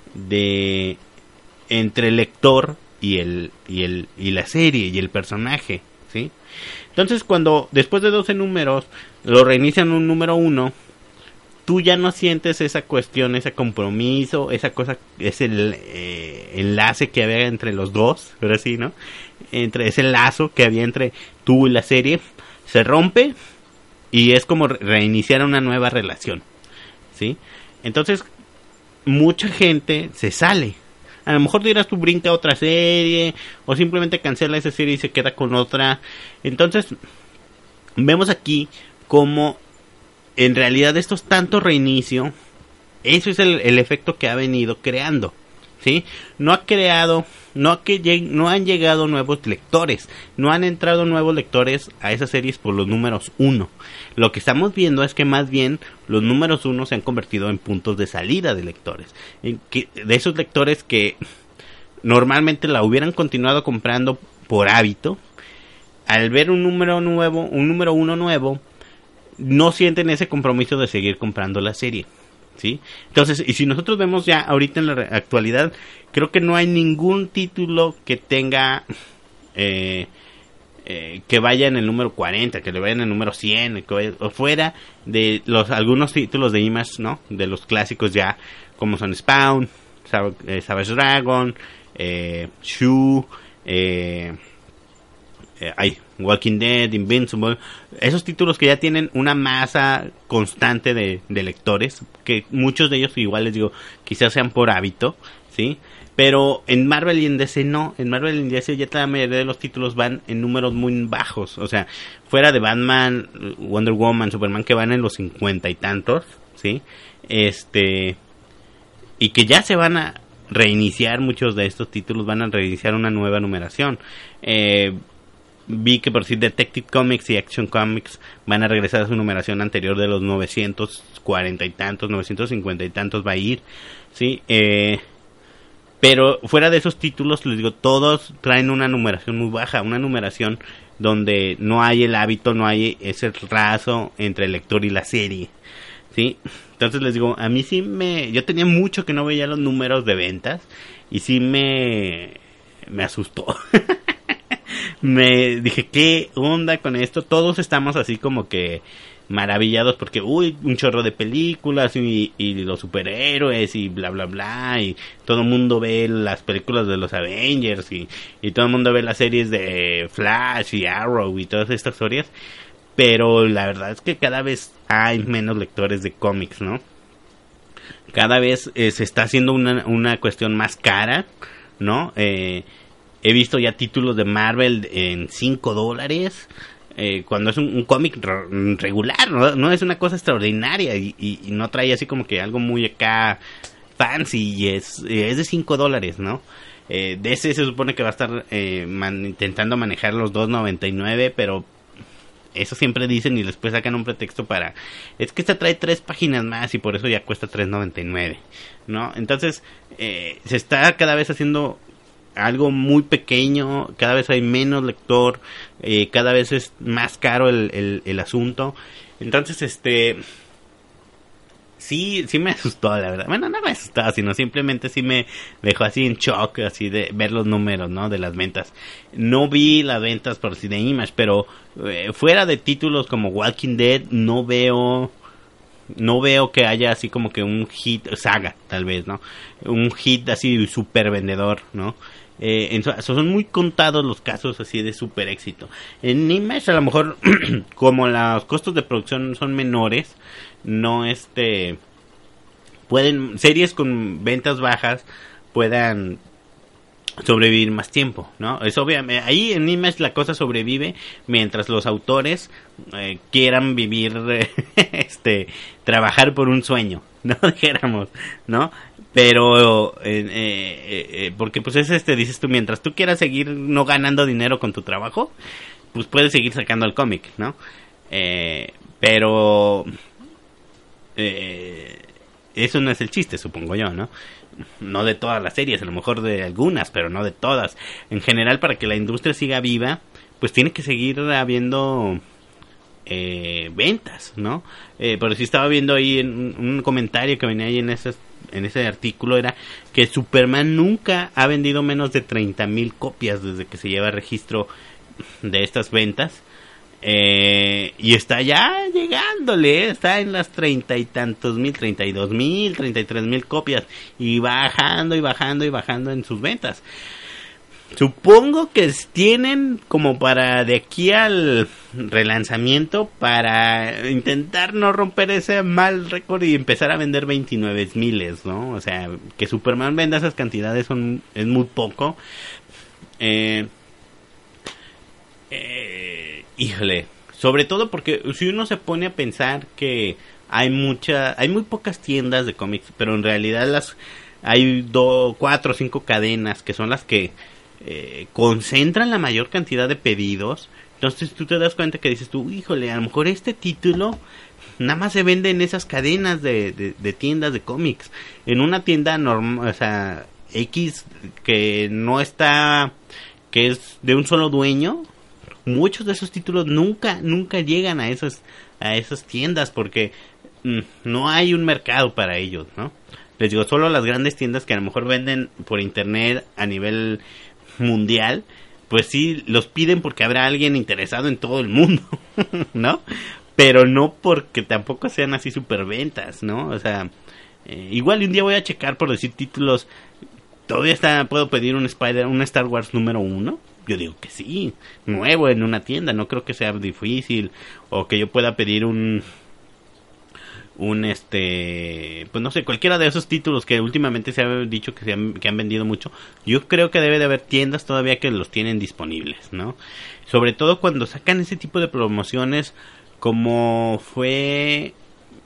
[SPEAKER 1] de entre el lector y el y el y la serie y el personaje, ¿sí? Entonces cuando después de doce números lo reinician un número uno, tú ya no sientes esa cuestión, ese compromiso, esa cosa, ese eh, enlace que había entre los dos, pero sí, ¿no? Entre ese lazo que había entre tú y la serie, se rompe y es como reiniciar una nueva relación, ¿sí? Entonces, mucha gente se sale. A lo mejor dirás tú brinca a otra serie o simplemente cancela esa serie y se queda con otra. Entonces, vemos aquí como en realidad esto es tanto reinicio, eso es el, el efecto que ha venido creando, ¿sí? No ha creado, no, ha que lleg- no han llegado nuevos lectores, no han entrado nuevos lectores a esas series por los números uno. Lo que estamos viendo es que más bien los números uno se han convertido en puntos de salida de lectores, en que, de esos lectores que normalmente la hubieran continuado comprando por hábito, al ver un número nuevo, un número uno nuevo, no sienten ese compromiso de seguir comprando la serie, ¿sí? Entonces, y si nosotros vemos ya ahorita en la actualidad, creo que no hay ningún título que tenga eh, eh, que vaya en el número cuarenta, que le vaya en el número cien, que vaya, o fuera de los algunos títulos de Image, ¿no? De los clásicos ya, como son Spawn, Sav- eh, Savage Dragon, eh, Shu, eh, eh, ay, Walking Dead, Invincible, esos títulos que ya tienen una masa constante de, de lectores, que muchos de ellos igual les digo, quizás sean por hábito, ¿sí? Pero en Marvel y en D C no, en Marvel y en D C ya la mayoría de los títulos van en números muy bajos, o sea, fuera de Batman, Wonder Woman, Superman, que van en los cincuenta y tantos, ¿sí? Este, y que ya se van a reiniciar muchos de estos títulos, van a reiniciar una nueva numeración. Eh, vi que por si Detective Comics y Action Comics van a regresar a su numeración anterior de los novecientos cuarenta y tantos, novecientos cincuenta y tantos va a ir, ¿sí? Eh, pero fuera de esos títulos, les digo, todos traen una numeración muy baja, una numeración donde no hay el hábito, no hay ese raso entre el lector y la serie, ¿sí? Entonces les digo, a mí sí me... Yo tenía mucho que no veía los números de ventas y sí me... me asustó. Me dije, ¿qué onda con esto? Todos estamos así como que maravillados porque, uy, un chorro de películas y, y los superhéroes y bla, bla, bla. Y todo el mundo ve las películas de los Avengers y, y todo el mundo ve las series de Flash y Arrow y todas estas historias. Pero la verdad es que cada vez hay menos lectores de cómics, ¿no? Cada vez eh, se está haciendo una, una cuestión más cara, ¿no? Eh, he visto ya títulos de Marvel en cinco dólares, eh, cuando es un, un cómic re- regular, ¿no? No es una cosa extraordinaria y, y, y no trae así como que algo muy acá fancy, y es, es de cinco dólares, ¿no? Eh, D C se supone que va a estar eh, man, intentando manejar los dos noventa y nueve, pero eso siempre dicen y después sacan un pretexto para... Es que esta trae tres páginas más y por eso ya cuesta tres noventa y nueve, ¿no? Entonces, eh, se está cada vez haciendo algo muy pequeño, cada vez hay menos lector, eh, cada vez es más caro el, el, el asunto. Entonces, este... sí, sí me asustó, la verdad. Bueno, no me asustó, sino simplemente sí me dejó así en shock, así de ver los números, ¿no? De las ventas. No vi las ventas por si de Image, pero eh, fuera de títulos como Walking Dead, no veo... No veo que haya así como que un hit, saga, tal vez, ¿no? Un hit así super vendedor, ¿no? Eh, en, son muy contados los casos así de super éxito. En Image a lo mejor, como los costos de producción son menores, no este... Pueden, series con ventas bajas puedan sobrevivir más tiempo, ¿no? Es obviamente, ahí en Image la cosa sobrevive mientras los autores eh, quieran vivir, eh, este, trabajar por un sueño, ¿no? Dijéramos, ¿no? Pero, eh, eh, eh, porque pues es este, dices tú, mientras tú quieras seguir no ganando dinero con tu trabajo, pues puedes seguir sacando el cómic, ¿no? Eh, pero, eh, eso no es el chiste, supongo yo, ¿no? No de todas las series, a lo mejor de algunas, pero no de todas. En general, para que la industria siga viva, pues tiene que seguir habiendo eh, ventas, ¿no? Eh, pero si estaba viendo ahí en un comentario que venía ahí en ese, en ese artículo, era que Superman nunca ha vendido menos de treinta mil copias desde que se lleva registro de estas ventas. Eh, y está ya llegándole, está en las treinta y tantos mil, treinta y dos mil, treinta y tres mil copias, y bajando y bajando y bajando en sus ventas. Supongo que tienen como para de aquí al relanzamiento, para intentar no romper ese mal récord y empezar a vender veintinueve miles, ¿no? O sea, que Superman venda esas cantidades son, es muy poco. Eh... Eh, híjole, sobre todo porque si uno se pone a pensar que hay mucha, hay muy pocas tiendas de cómics, pero en realidad las hay do, cuatro o cinco cadenas que son las que eh, concentran la mayor cantidad de pedidos. Entonces tú te das cuenta que dices tú, híjole, a lo mejor este título nada más se vende en esas cadenas de, de, de tiendas de cómics. En una tienda normal, o sea, X, que no está, que es de un solo dueño, muchos de esos títulos nunca, nunca llegan a esas, a esas tiendas porque mm, no hay un mercado para ellos, ¿no? Les digo, solo las grandes tiendas que a lo mejor venden por internet a nivel mundial, pues sí, los piden porque habrá alguien interesado en todo el mundo, ¿no? Pero no porque tampoco sean así superventas, ¿no? O sea, eh, igual un día voy a checar por decir títulos. ¿Todavía está, puedo pedir un Spider, un Star Wars número uno? Yo digo que sí, nuevo en una tienda, no creo que sea difícil, o que yo pueda pedir un, un este, pues no sé, cualquiera de esos títulos que últimamente se ha dicho que, se han, que han vendido mucho. Yo creo que debe de haber tiendas todavía que los tienen disponibles, ¿no? Sobre todo cuando sacan ese tipo de promociones, como fue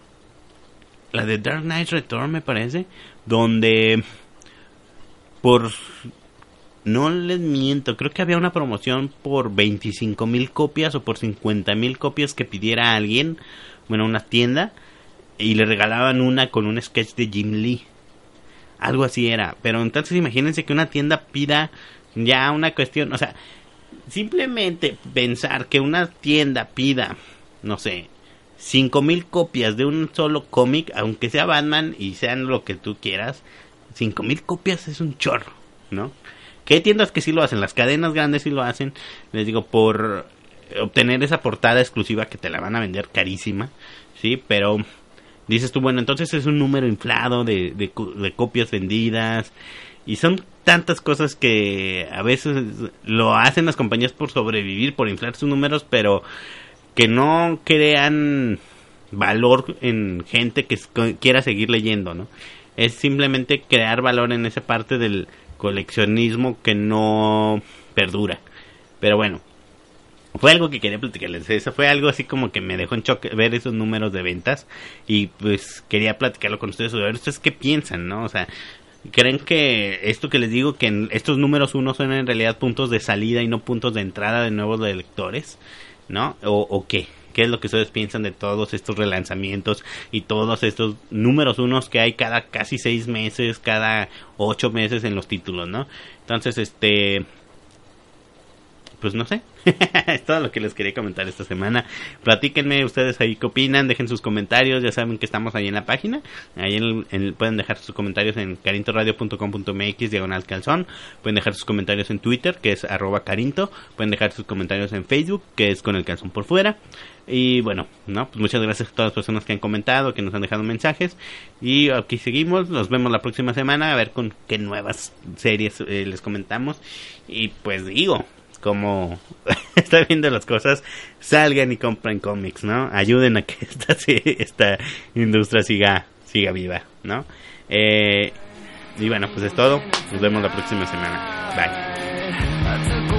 [SPEAKER 1] la de Dark Knight Return, me parece, donde por... No les miento, creo que había una promoción por veinticinco mil copias o por cincuenta mil copias que pidiera a alguien, bueno, una tienda, y le regalaban una con un sketch de Jim Lee. Algo así era. Pero entonces imagínense que una tienda pida ya una cuestión, o sea, simplemente pensar que una tienda pida, no sé, cinco mil copias de un solo cómic, aunque sea Batman y sean lo que tú quieras, cinco mil copias es un chorro, ¿no? Que hay tiendas que sí lo hacen, las cadenas grandes sí lo hacen, les digo, por obtener esa portada exclusiva que te la van a vender carísima, sí, pero dices tú, bueno, entonces es un número inflado de, de, de copias vendidas, y son tantas cosas que a veces lo hacen las compañías por sobrevivir, por inflar sus números, pero que no crean valor en gente que quiera seguir leyendo, ¿no? Es simplemente crear valor en esa parte del coleccionismo que no perdura. Pero bueno, fue algo que quería platicarles. Eso fue algo así como que me dejó en shock ver esos números de ventas. Y pues quería platicarlo con ustedes. A ver, ¿ustedes qué piensan, no? O sea, ¿creen que esto que les digo, que en estos números uno son en realidad puntos de salida y no puntos de entrada de nuevos lectores, ¿no? ¿O, o qué? ¿Qué es lo que ustedes piensan de todos estos relanzamientos y todos estos números unos que hay cada casi seis meses, cada ocho meses en los títulos, ¿no? Entonces, este, pues no sé, Es todo lo que les quería comentar esta semana. Platíquenme ustedes ahí qué opinan, dejen sus comentarios, ya saben que estamos ahí en la página, ahí en el, en el, pueden dejar sus comentarios en carintoradio punto com punto m x diagonal calzón, pueden dejar sus comentarios en Twitter, que es arroba carinto, pueden dejar sus comentarios en Facebook, que es con el calzón por fuera. Y bueno, no, pues muchas gracias a todas las personas que han comentado, que nos han dejado mensajes. Y aquí seguimos, nos vemos la próxima semana a ver con qué nuevas series eh, les comentamos. Y pues digo, como está viendo las cosas, salgan y compren cómics, ¿no? Ayuden a que esta esta industria siga siga viva, ¿no? Eh, y bueno, pues es todo. Nos vemos la próxima semana. Bye.